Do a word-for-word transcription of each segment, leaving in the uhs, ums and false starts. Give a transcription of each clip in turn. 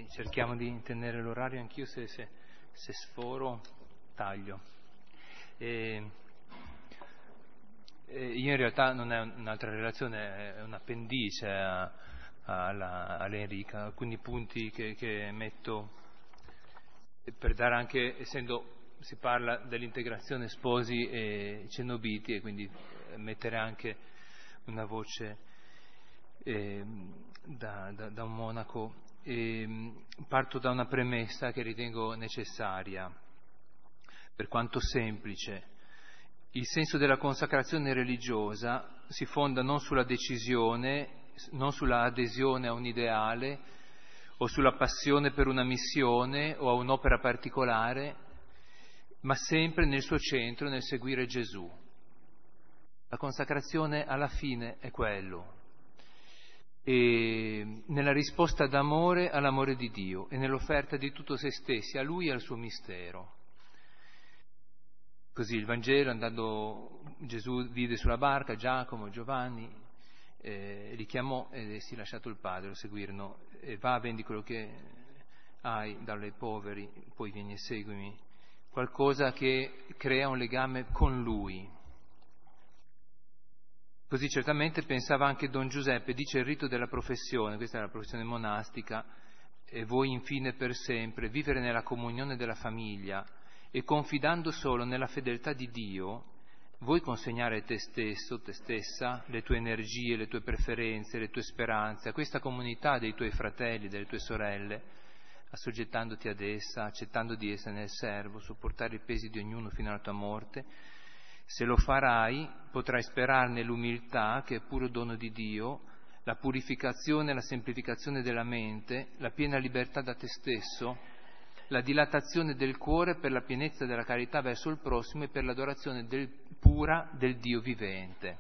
Sì, cerchiamo di tenere l'orario, anch'io se, se, se sforo taglio. E, e io in realtà non è un'altra relazione, è un'appendice a, alla, all'Enrica, alcuni punti che, che metto per dare anche, essendo si parla dell'integrazione sposi e cenobiti, e quindi mettere anche una voce eh, da, da, da un monaco. E parto da una premessa che ritengo necessaria, per quanto semplice. Il senso della consacrazione religiosa si fonda non sulla decisione, non sulla adesione a un ideale o sulla passione per una missione o a un'opera particolare, ma sempre nel suo centro, nel seguire Gesù. La consacrazione alla fine è quello. E nella risposta d'amore all'amore di Dio e nell'offerta di tutto se stessi a Lui e al suo mistero. Così il Vangelo, andando, Gesù vide sulla barca Giacomo, Giovanni, eh, li chiamò ed essi, lasciato il Padre, lo seguirono. E va, vendi quello che hai, dallo ai poveri, poi vieni e seguimi. Qualcosa che crea un legame con Lui. Così certamente pensava anche Don Giuseppe, dice il rito della professione, questa è la professione monastica, e voi infine per sempre, vivere nella comunione della famiglia e confidando solo nella fedeltà di Dio, vuoi consegnare te stesso, te stessa, le tue energie, le tue preferenze, le tue speranze a questa comunità dei tuoi fratelli, delle tue sorelle, assoggettandoti ad essa, accettando di essere nel servo, sopportare i pesi di ognuno fino alla tua morte. Se lo farai, potrai sperarne l'umiltà, che è puro dono di Dio, la purificazione e la semplificazione della mente, la piena libertà da te stesso, la dilatazione del cuore per la pienezza della carità verso il prossimo e per l'adorazione del, pura del Dio vivente.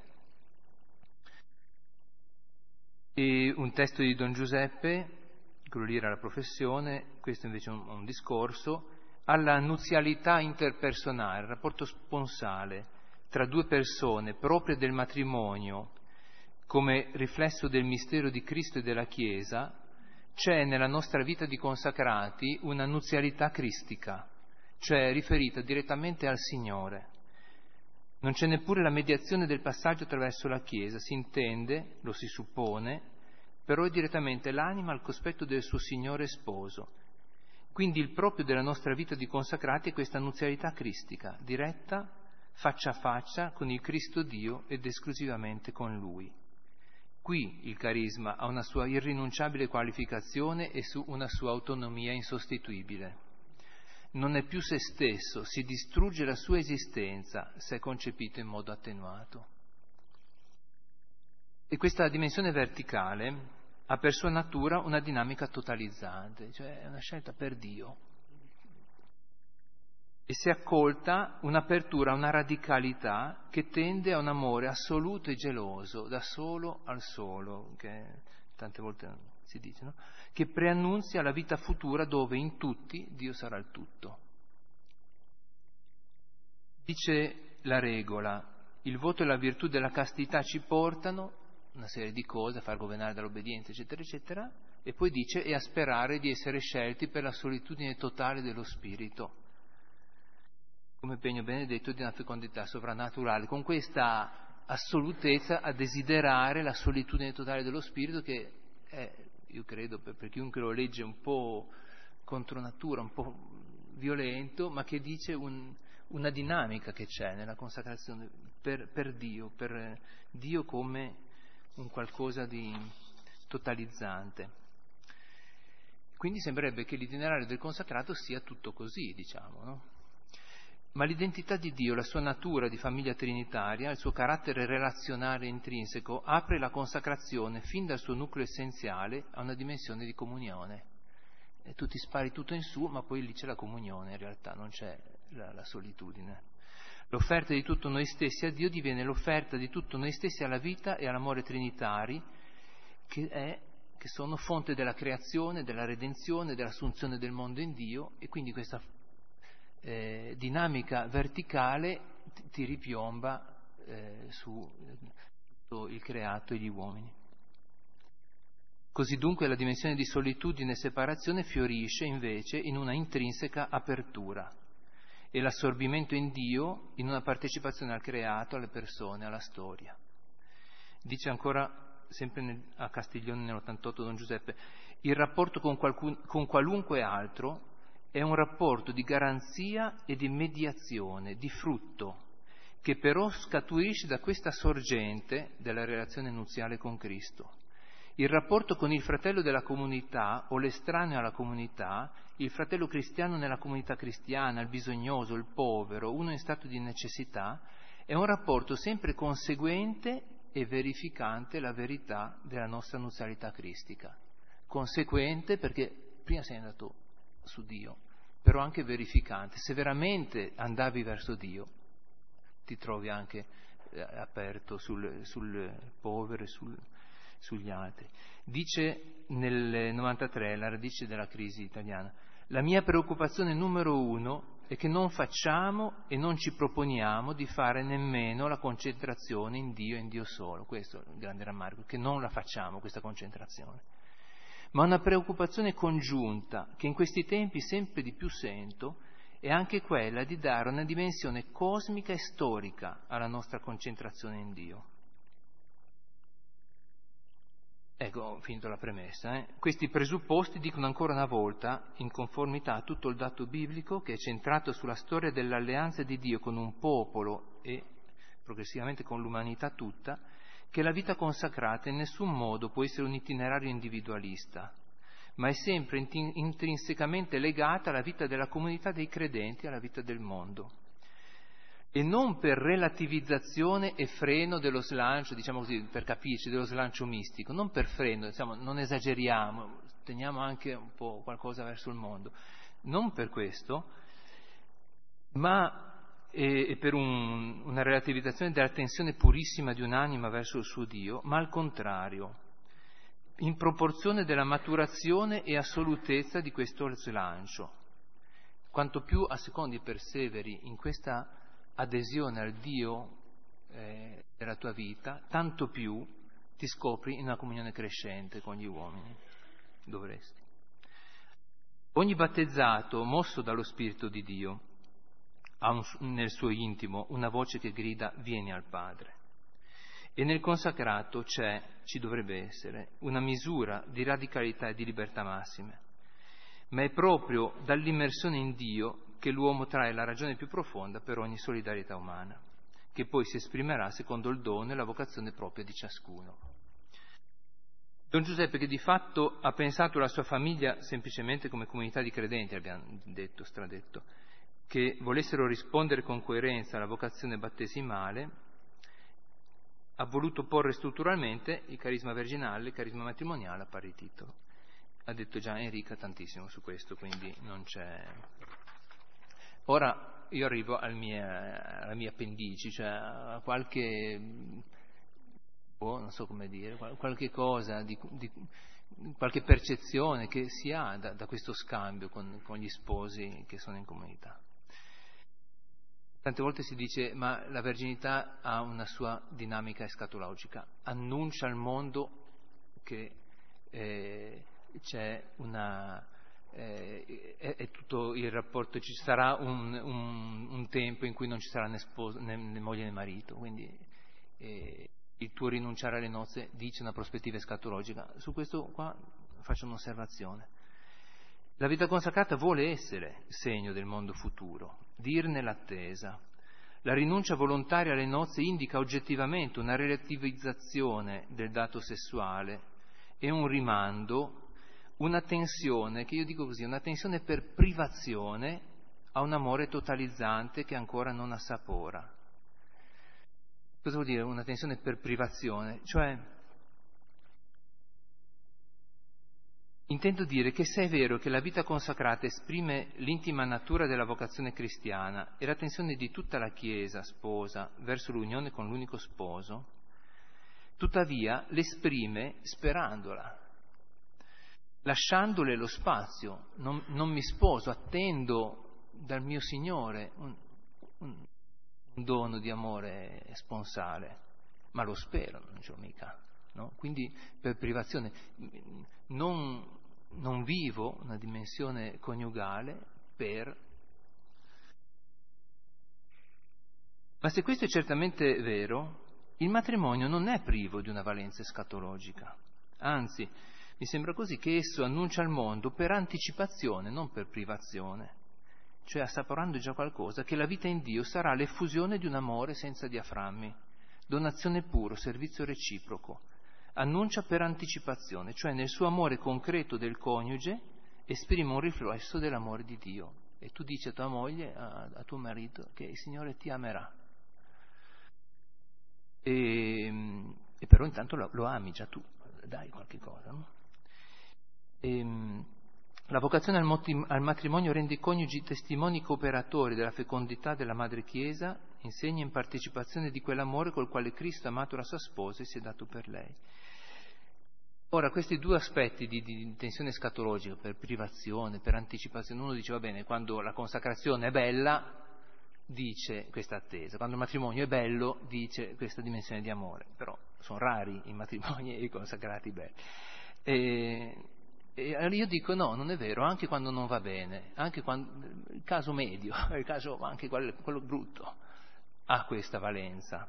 E un testo di Don Giuseppe, quello lì era la professione, questo invece è un, un discorso, alla nuzialità interpersonale, il rapporto sponsale tra due persone proprie del matrimonio, come riflesso del mistero di Cristo e della Chiesa, c'è nella nostra vita di consacrati una nuzialità cristica, cioè riferita direttamente al Signore. Non c'è neppure la mediazione del passaggio attraverso la Chiesa, si intende, lo si suppone, però è direttamente l'anima al cospetto del suo Signore sposo. Quindi il proprio della nostra vita di consacrati è questa nuzialità cristica, diretta faccia a faccia con il Cristo Dio ed esclusivamente con Lui. Qui il carisma ha una sua irrinunciabile qualificazione e su una sua autonomia insostituibile. Non è più se stesso, si distrugge la sua esistenza se è concepito in modo attenuato. E questa dimensione verticale ha per sua natura una dinamica totalizzante, cioè è una scelta per Dio. E si accolta un'apertura, una radicalità che tende a un amore assoluto e geloso, da solo al solo, che tante volte si dice, no? Che preannunzia la vita futura dove in tutti Dio sarà il tutto. Dice la regola, il voto e la virtù della castità ci portano una serie di cose, a far governare dall'obbedienza, eccetera, eccetera, e poi dice e a sperare di essere scelti per la solitudine totale dello spirito, come pegno benedetto di una fecondità sovrannaturale, con questa assolutezza a desiderare la solitudine totale dello spirito che è, io credo, per, per chiunque lo legge un po' contro natura, un po' violento, ma che dice un, una dinamica che c'è nella consacrazione per, per Dio, per Dio come un qualcosa di totalizzante. Quindi sembrerebbe che l'itinerario del consacrato sia tutto così, diciamo, no? Ma l'identità di Dio, la sua natura di famiglia trinitaria, il suo carattere relazionale intrinseco, apre la consacrazione fin dal suo nucleo essenziale a una dimensione di comunione. E tu ti spari tutto in su, ma poi lì c'è la comunione, in realtà non c'è la, la solitudine. L'offerta di tutto noi stessi a Dio diviene l'offerta di tutto noi stessi alla vita e all'amore trinitari, che, è, che sono fonte della creazione, della redenzione, dell'assunzione del mondo in Dio, e quindi questa Eh, dinamica verticale ti, ti ripiomba eh, su tutto il creato e gli uomini. Così dunque la dimensione di solitudine e separazione fiorisce invece in una intrinseca apertura e l'assorbimento in Dio in una partecipazione al creato, alle persone, alla storia. Dice ancora, sempre nel, a Castiglione nell'ottantotto, Don Giuseppe, il rapporto con, qualcun, con qualunque altro è un rapporto di garanzia e di mediazione, di frutto, che però scaturisce da questa sorgente della relazione nuziale con Cristo. Il rapporto con il fratello della comunità o l'estraneo alla comunità, il fratello cristiano nella comunità cristiana, il bisognoso, il povero, uno in stato di necessità, è un rapporto sempre conseguente e verificante la verità della nostra nuzialità cristica. Conseguente perché prima sei andato su Dio, però anche verificante. Se veramente andavi verso Dio, ti trovi anche eh, aperto sul, sul povero e sul, sugli altri. Dice nel novantatré, la radice della crisi italiana, la mia preoccupazione numero uno è che non facciamo e non ci proponiamo di fare nemmeno la concentrazione in Dio e in Dio solo. Questo è il grande rammarico, che non la facciamo questa concentrazione. Ma una preoccupazione congiunta che in questi tempi sempre di più sento è anche quella di dare una dimensione cosmica e storica alla nostra concentrazione in Dio. Ecco, ho finito la premessa. Eh? Questi presupposti dicono ancora una volta, in conformità a tutto il dato biblico, che è centrato sulla storia dell'alleanza di Dio con un popolo e progressivamente con l'umanità tutta, che la vita consacrata in nessun modo può essere un itinerario individualista, ma è sempre intrinsecamente legata alla vita della comunità dei credenti, alla vita del mondo. E non per relativizzazione e freno dello slancio, diciamo così, per capirci, dello slancio mistico, non per freno, diciamo, non esageriamo, teniamo anche un po' qualcosa verso il mondo, non per questo, ma e, e per un, una relativizzazione della tensione purissima di un'anima verso il suo Dio, ma al contrario, in proporzione della maturazione e assolutezza di questo slancio. Quanto più a secondi perseveri in questa adesione al Dio eh, della tua vita, tanto più ti scopri in una comunione crescente con gli uomini. Dovresti. Ogni battezzato, mosso dallo Spirito di Dio, ha un, nel suo intimo una voce che grida «Vieni al Padre». E nel consacrato c'è, ci dovrebbe essere, una misura di radicalità e di libertà massime. Ma è proprio dall'immersione in Dio che l'uomo trae la ragione più profonda per ogni solidarietà umana, che poi si esprimerà secondo il dono e la vocazione propria di ciascuno. Don Giuseppe, che di fatto ha pensato la sua famiglia semplicemente come comunità di credenti, abbiamo detto, stradetto, che volessero rispondere con coerenza alla vocazione battesimale, ha voluto porre strutturalmente il carisma virginale, il carisma matrimoniale a pari titolo. Ha detto già Enrica tantissimo su questo, quindi non c'è... Ora io arrivo al mia, alla mia appendice, cioè a qualche, oh, non so come dire, qualche cosa, di, di, qualche percezione che si ha da, da questo scambio con, con gli sposi che sono in comunità. Tante volte si dice, ma la verginità ha una sua dinamica escatologica, annuncia al mondo che eh, c'è una... Eh, è, è tutto il rapporto, ci sarà un, un, un tempo in cui non ci sarà né, sposo, né, né moglie né marito, quindi eh, il tuo rinunciare alle nozze dice una prospettiva escatologica. Su questo qua faccio un'osservazione. La vita consacrata vuole essere segno del mondo futuro, dirne l'attesa. La rinuncia volontaria alle nozze indica oggettivamente una relativizzazione del dato sessuale e un rimando, una tensione, che io dico così, una tensione per privazione a un amore totalizzante che ancora non assapora. Cosa vuol dire una tensione per privazione? Cioè, intendo dire che se è vero che la vita consacrata esprime l'intima natura della vocazione cristiana e la tensione di tutta la Chiesa sposa verso l'unione con l'unico sposo, tuttavia l'esprime sperandola, lasciandole lo spazio. Non, non mi sposo, attendo dal mio Signore un, un, un dono di amore sponsale, ma lo spero, non ce l'ho mica, no? Quindi per privazione non, non vivo una dimensione coniugale per... Ma se questo è certamente vero, il matrimonio non è privo di una valenza escatologica, anzi, mi sembra così che esso annuncia al mondo per anticipazione, non per privazione, cioè assaporando già qualcosa, che la vita in Dio sarà l'effusione di un amore senza diaframmi, donazione puro, servizio reciproco. Annuncia per anticipazione, cioè nel suo amore concreto del coniuge esprime un riflesso dell'amore di Dio. E tu dici a tua moglie, a, a tuo marito, che il Signore ti amerà. E, e però intanto lo, lo ami già tu, dai qualche cosa, no? E, la vocazione al, moti, al matrimonio rende i coniugi testimoni cooperatori della fecondità della Madre Chiesa, insegna in partecipazione di quell'amore col quale Cristo ha amato la sua sposa e si è dato per lei. Ora, questi due aspetti di, di tensione escatologica, per privazione, per anticipazione, uno dice va bene, quando la consacrazione è bella, dice questa attesa, quando il matrimonio è bello, dice questa dimensione di amore, però sono rari i matrimoni e i consacrati belli. E, e io dico no, non è vero, anche quando non va bene, anche quando, il caso medio, il caso anche quello, quello brutto, ha questa valenza.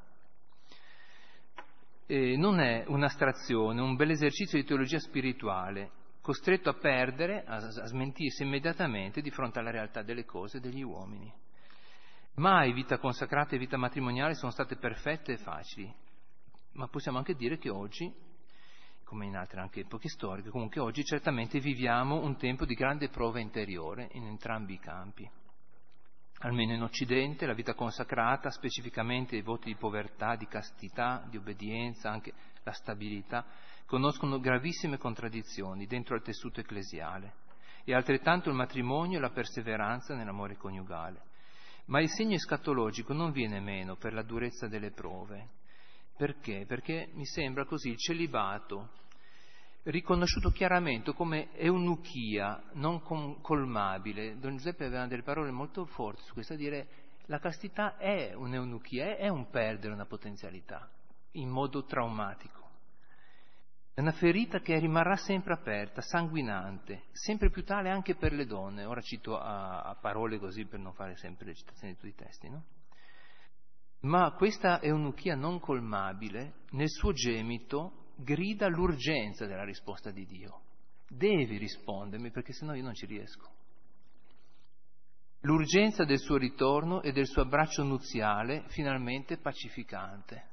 E non è un'astrazione, un bel esercizio di teologia spirituale, costretto a perdere, a, a smentirsi immediatamente di fronte alla realtà delle cose e degli uomini. Mai vita consacrata e vita matrimoniale sono state perfette e facili, ma possiamo anche dire che oggi, come in altre anche epoche storiche, comunque oggi certamente viviamo un tempo di grande prova interiore in entrambi i campi. Almeno in Occidente la vita consacrata, specificamente i voti di povertà, di castità, di obbedienza, anche la stabilità, conoscono gravissime contraddizioni dentro al tessuto ecclesiale, e altrettanto il matrimonio e la perseveranza nell'amore coniugale. Ma il segno escatologico non viene meno per la durezza delle prove. Perché? Perché mi sembra così il celibato, riconosciuto chiaramente come eunuchia non colmabile. Don Giuseppe aveva delle parole molto forti su questo, a dire la castità è un'eunuchia, è un perdere una potenzialità in modo traumatico. È una ferita che rimarrà sempre aperta, sanguinante, sempre più tale anche per le donne. Ora cito a, a parole così per non fare sempre le citazioni di tutti i testi, no? Ma questa eunuchia non colmabile, nel suo gemito, grida l'urgenza della risposta di Dio. Devi rispondermi perché sennò io non ci riesco. L'urgenza del suo ritorno e del suo abbraccio nuziale finalmente pacificante.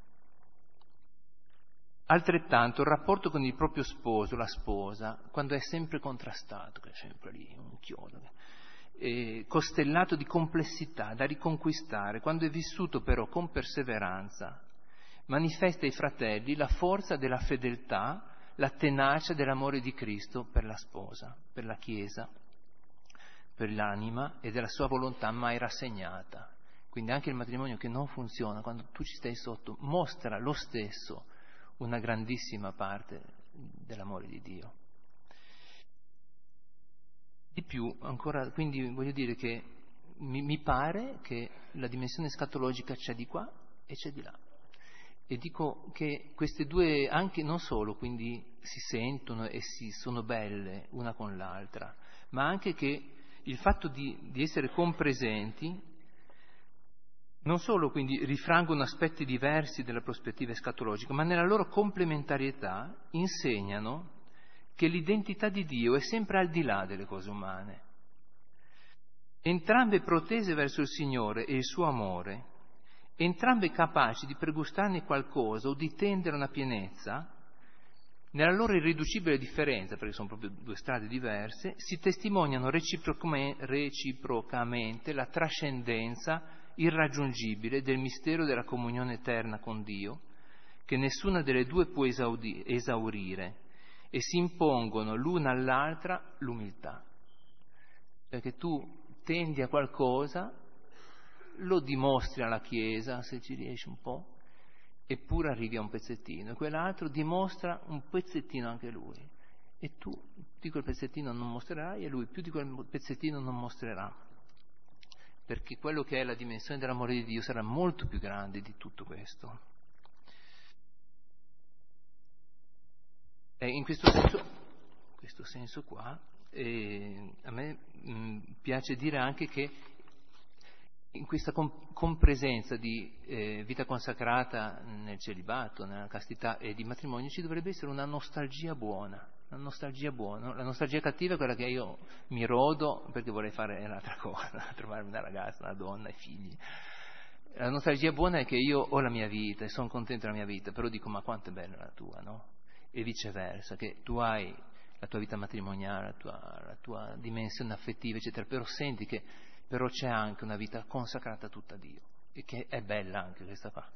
Altrettanto il rapporto con il proprio sposo, la sposa, quando è sempre contrastato, che è sempre lì, un chiodo, eh, costellato di complessità da riconquistare, quando è vissuto però con perseveranza, manifesta ai fratelli la forza della fedeltà, la tenacia dell'amore di Cristo per la sposa, per la Chiesa, per l'anima e della sua volontà mai rassegnata. Quindi anche il matrimonio che non funziona, quando tu ci stai sotto, mostra lo stesso una grandissima parte dell'amore di Dio. Di più, ancora, quindi voglio dire che mi, mi pare che la dimensione escatologica c'è di qua e c'è di là. E dico che queste due anche non solo quindi si sentono e si sono belle una con l'altra, ma anche che il fatto di, di essere compresenti non solo quindi rifrangono aspetti diversi della prospettiva escatologica, ma nella loro complementarietà insegnano che l'identità di Dio è sempre al di là delle cose umane. Entrambe protese verso il Signore e il suo amore, entrambe capaci di pregustarne qualcosa o di tendere a una pienezza, nella loro irriducibile differenza, perché sono proprio due strade diverse, si testimoniano reciprocamente la trascendenza irraggiungibile del mistero della comunione eterna con Dio, che nessuna delle due può esaudi- esaurire, e si impongono l'una all'altra l'umiltà. Perché tu tendi a qualcosa, lo dimostri alla Chiesa, se ci riesci un po', eppure arrivi a un pezzettino, e quell'altro dimostra un pezzettino anche lui, e tu di quel pezzettino non mostrerai e lui più di quel pezzettino non mostrerà, perché quello che è la dimensione dell'amore di Dio sarà molto più grande di tutto questo. E in questo senso, in questo senso qua, eh, a me mh, piace dire anche che in questa com- compresenza di eh, vita consacrata nel celibato, nella castità e di matrimonio ci dovrebbe essere una nostalgia buona, una nostalgia buona. La nostalgia cattiva è quella che io mi rodo perché vorrei fare un'altra cosa, trovarmi una ragazza, una donna, i figli. La nostalgia buona è che io ho la mia vita e sono contento della mia vita, però dico ma quanto è bella la tua, no? E viceversa, che tu hai la tua vita matrimoniale, la tua, la tua dimensione affettiva, eccetera, però senti che però c'è anche una vita consacrata tutta a Dio, e che è bella anche questa qua.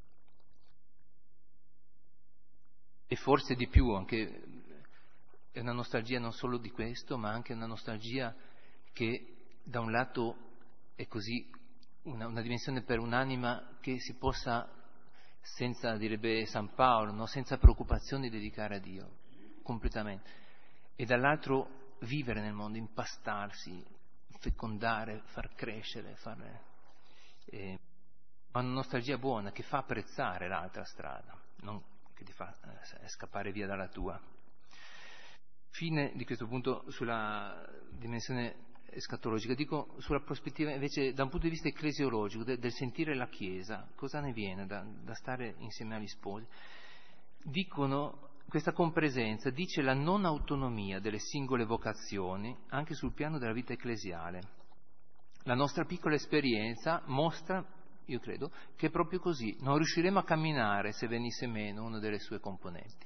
E forse di più, anche è una nostalgia non solo di questo, ma anche una nostalgia che da un lato è così una, una dimensione per un'anima che si possa, senza, direbbe San Paolo, no? Senza preoccupazioni dedicare a Dio, completamente. E dall'altro vivere nel mondo, impastarsi, fecondare, far crescere, fare, eh, una nostalgia buona che fa apprezzare l'altra strada, non che ti fa eh, scappare via dalla tua. Fine di questo punto sulla dimensione escatologica, dico sulla prospettiva invece da un punto di vista ecclesiologico, de, del sentire la Chiesa, cosa ne viene da, da stare insieme agli sposi? Dicono, questa compresenza dice la non autonomia delle singole vocazioni anche sul piano della vita ecclesiale. La nostra piccola esperienza mostra, io credo, che è proprio così, non riusciremo a camminare se venisse meno una delle sue componenti.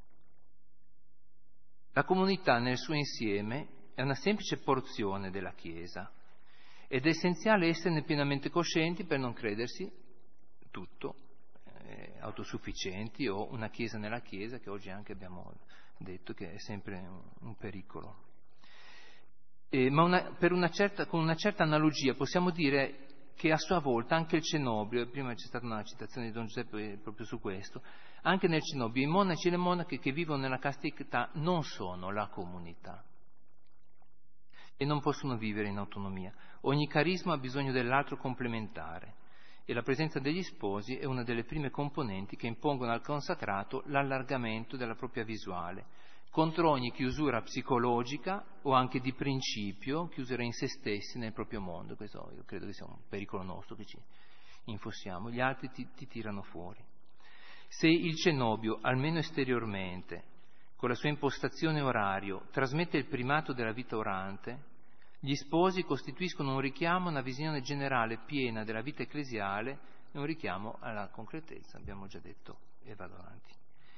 La comunità nel suo insieme è una semplice porzione della Chiesa ed è essenziale esserne pienamente coscienti per non credersi tutto, eh, autosufficienti o una Chiesa nella Chiesa, che oggi anche abbiamo detto che è sempre un, un pericolo. Eh, ma una, per una certa, con una certa analogia possiamo dire che a sua volta anche il cenobio, prima c'è stata una citazione di Don Giuseppe proprio su questo, anche nel cenobio i monaci e le monache che vivono nella castità non sono la comunità e non possono vivere in autonomia. Ogni carisma ha bisogno dell'altro complementare e la presenza degli sposi è una delle prime componenti che impongono al consacrato l'allargamento della propria visuale, contro ogni chiusura psicologica o anche di principio, chiusura in se stessi nel proprio mondo. Questo io credo che sia un pericolo nostro che ci infossiamo, gli altri ti, ti tirano fuori. Se il cenobio, almeno esteriormente, con la sua impostazione orario, trasmette il primato della vita orante, gli sposi costituiscono un richiamo a una visione generale piena della vita ecclesiale e un richiamo alla concretezza, abbiamo già detto, e vado avanti.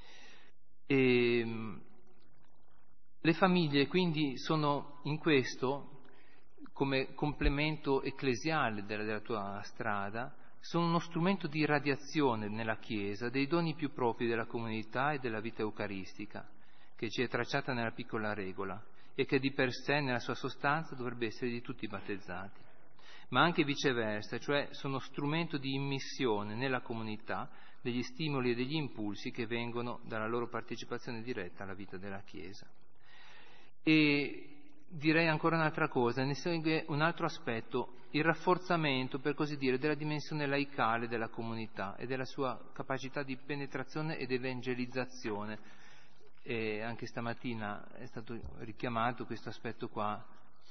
E, le famiglie quindi sono in questo, come complemento ecclesiale della, della tua strada, sono uno strumento di radiazione nella Chiesa dei doni più propri della comunità e della vita eucaristica, che ci è tracciata nella piccola regola e che di per sé nella sua sostanza dovrebbe essere di tutti i battezzati, ma anche viceversa, cioè sono strumento di immissione nella comunità degli stimoli e degli impulsi che vengono dalla loro partecipazione diretta alla vita della Chiesa. E direi ancora un'altra cosa, ne segue un altro aspetto, il rafforzamento, per così dire, della dimensione laicale della comunità e della sua capacità di penetrazione ed evangelizzazione. E anche stamattina è stato richiamato questo aspetto qua.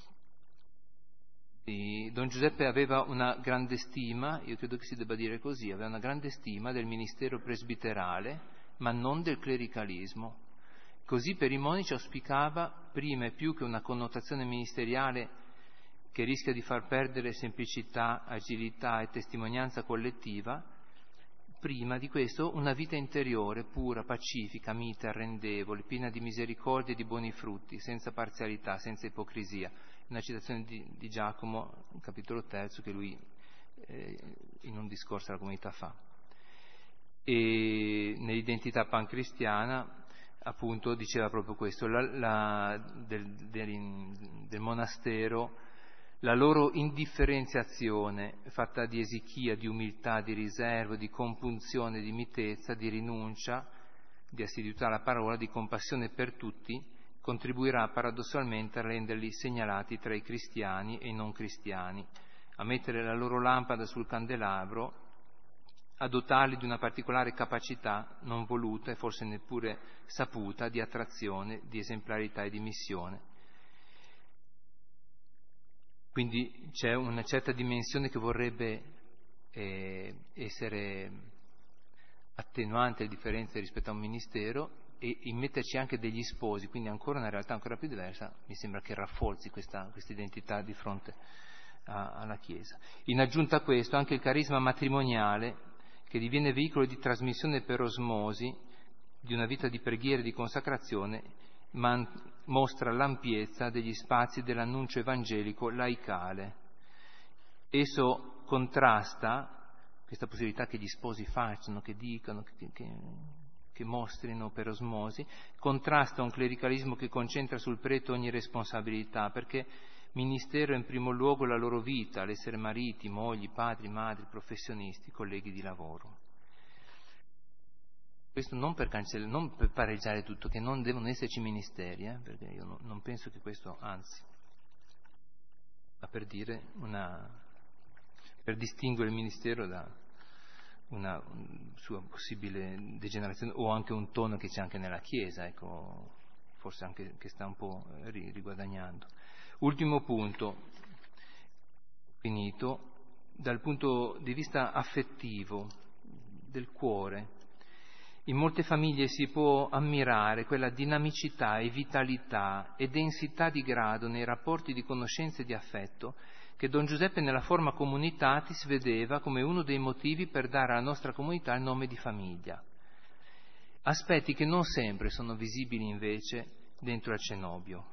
E Don Giuseppe aveva una grande stima, io credo che si debba dire così, aveva una grande stima del ministero presbiterale, ma non del clericalismo. Così per i monaci auspicava, prima e più che una connotazione ministeriale che rischia di far perdere semplicità, agilità e testimonianza collettiva, prima di questo una vita interiore, pura, pacifica, mite, arrendevole, piena di misericordia e di buoni frutti, senza parzialità, senza ipocrisia. Una citazione di, di Giacomo, capitolo terzo, che lui eh, in un discorso alla comunità fa. E nell'identità pancristiana, appunto, diceva proprio questo, la, la, del, del, del monastero, la loro indifferenziazione fatta di esichia, di umiltà, di riservo, di compunzione, di mitezza, di rinuncia, di assiduità alla parola, di compassione per tutti, contribuirà paradossalmente a renderli segnalati tra i cristiani e i non cristiani, a mettere la loro lampada sul candelabro, a dotarli di una particolare capacità non voluta e forse neppure saputa di attrazione, di esemplarità e di missione. Quindi c'è una certa dimensione che vorrebbe eh, essere attenuante le differenze rispetto a un ministero, e immetterci anche degli sposi, quindi ancora una realtà ancora più diversa, mi sembra che rafforzi questa, questa identità di fronte a, alla Chiesa. In aggiunta a questo, anche il carisma matrimoniale, che diviene veicolo di trasmissione per osmosi di una vita di preghiera e di consacrazione, man- mostra l'ampiezza degli spazi dell'annuncio evangelico laicale. Esso contrasta questa possibilità che gli sposi facciano, che dicano, che, che, che mostrino per osmosi, contrasta un clericalismo che concentra sul prete ogni responsabilità, perché ministero è in primo luogo la loro vita, l'essere mariti, mogli, padri, madri, professionisti, colleghi di lavoro. Questo non per cancellare, non per pareggiare tutto, che non devono esserci ministeri, eh, perché io no, non penso che questo, anzi, ma per dire una, per distinguere il ministero da una sua possibile degenerazione, o anche un tono che c'è anche nella Chiesa, ecco, forse anche che sta un po' riguadagnando. Ultimo punto, finito, dal punto di vista affettivo, del cuore. In molte famiglie si può ammirare quella dinamicità e vitalità e densità di grado nei rapporti di conoscenza e di affetto che Don Giuseppe nella forma Comunitatis vedeva come uno dei motivi per dare alla nostra comunità il nome di famiglia. Aspetti che non sempre sono visibili invece dentro al cenobio.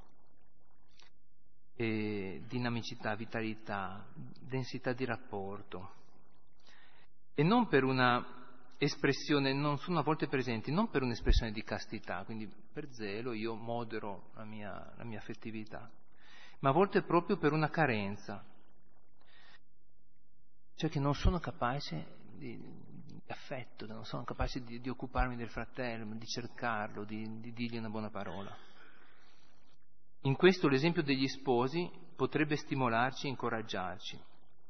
E dinamicità, vitalità, densità di rapporto. E non per una espressione, non sono a volte presenti, non per un'espressione di castità, quindi per zelo io modero la mia, la mia affettività, ma a volte proprio per una carenza. Cioè che non sono capace di, di affetto, non sono capace di, di occuparmi del fratello, di cercarlo, di, di dirgli una buona parola. In questo l'esempio degli sposi potrebbe stimolarci e incoraggiarci.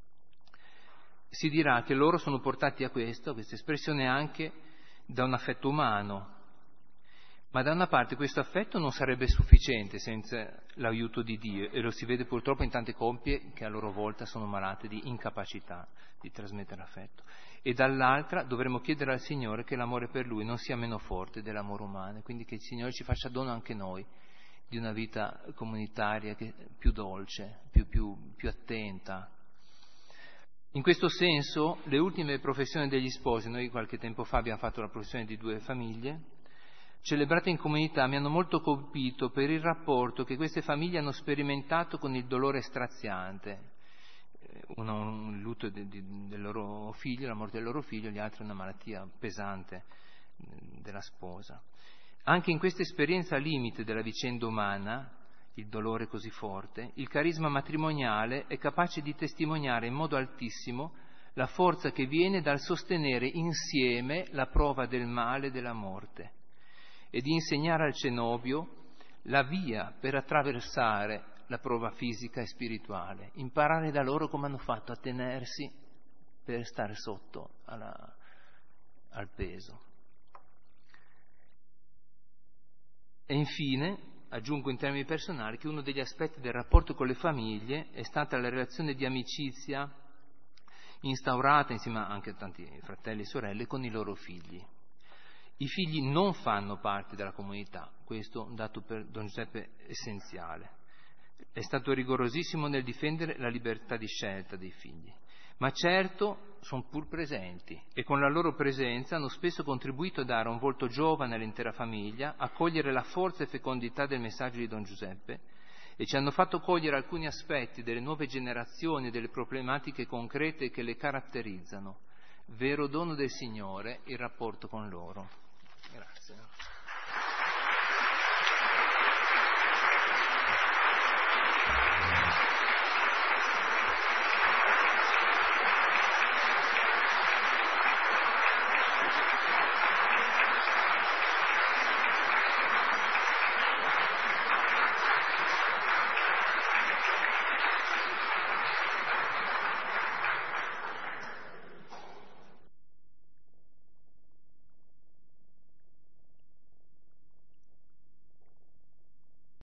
Si dirà che loro sono portati a questo, a questa espressione anche da un affetto umano, ma da una parte questo affetto non sarebbe sufficiente senza l'aiuto di Dio, e lo si vede purtroppo in tante coppie che a loro volta sono malate di incapacità di trasmettere affetto, e dall'altra dovremmo chiedere al Signore che l'amore per Lui non sia meno forte dell'amore umano, quindi che il Signore ci faccia dono anche noi di una vita comunitaria che più dolce, più, più, più attenta. In questo senso le ultime professioni degli sposi, noi qualche tempo fa abbiamo fatto la professione di due famiglie, celebrate in comunità, mi hanno molto colpito per il rapporto che queste famiglie hanno sperimentato con il dolore straziante. Uno un lutto de, de, del loro figlio, la morte del loro figlio, gli altri una malattia pesante della sposa. Anche in questa esperienza limite della vicenda umana, il dolore così forte, il carisma matrimoniale è capace di testimoniare in modo altissimo la forza che viene dal sostenere insieme la prova del male e della morte, e di insegnare al cenobio la via per attraversare la prova fisica e spirituale, imparare da loro come hanno fatto a tenersi per stare sotto alla, al peso. E infine, aggiungo in termini personali, che uno degli aspetti del rapporto con le famiglie è stata la relazione di amicizia instaurata insieme anche a tanti fratelli e sorelle con i loro figli. I figli non fanno parte della comunità, questo è un dato per Don Giuseppe essenziale. È stato rigorosissimo nel difendere la libertà di scelta dei figli, ma certo sono pur presenti e con la loro presenza hanno spesso contribuito a dare un volto giovane all'intera famiglia, a cogliere la forza e fecondità del messaggio di Don Giuseppe, e ci hanno fatto cogliere alcuni aspetti delle nuove generazioni e delle problematiche concrete che le caratterizzano. Vero dono del Signore il rapporto con loro. Grazie.